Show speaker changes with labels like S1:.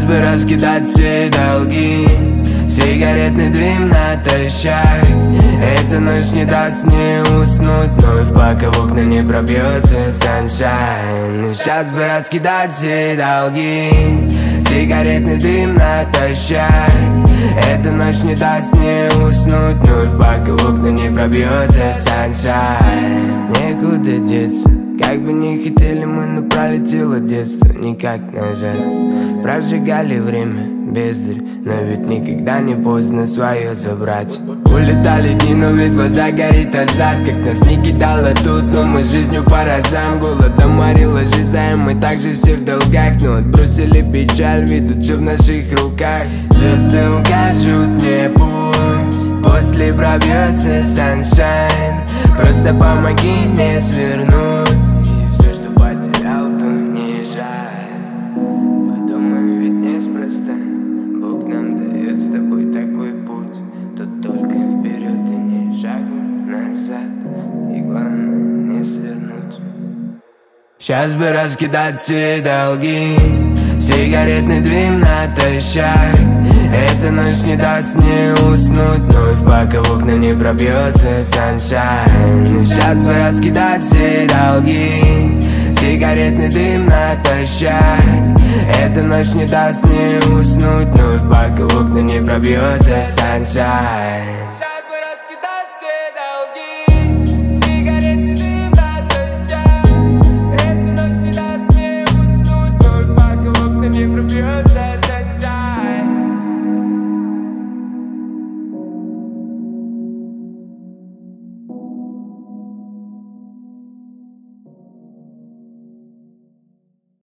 S1: бы раскидать все долги, сигаретный дым натощак. Эта ночь не даст мне уснуть вновь, пока в окна не пробьется саншайн. И сейчас бы раскидать все долги, сигаретный дым натощак. Эта ночь не даст мне уснуть вновь, пока в окна не пробьется саншайн. Некуда деться, как бы не хотели мы, но пролетело детство никак назад. Прожигали время, бездарь, но ведь никогда не поздно свое забрать. Улетали дни, но ведь глаза горит азарт, как нас не кидало тут, но мы жизнью по разам. Голодом морила жиза, и мы также все в долгах, но отбросили печаль, ведут все в наших руках. Звезды укажут мне путь, после пробьется саншайн. Просто помоги мне свернуть, и все, что потерял, то не жаль. Подумай, ведь неспроста Бог нам дает с тобой такой путь. Тут только вперед и ни шагу назад, и главное не свернуть. Сейчас бы раскидать все долги, сигаретный дым натощак. Эта ночь не даст мне уснуть вновь, пока в окна не пробьется саншайн. И сейчас бы раскидать все долги, сигаретный дым натощак. Эта ночь не даст мне уснуть вновь, пока в окна не пробьется саншайн.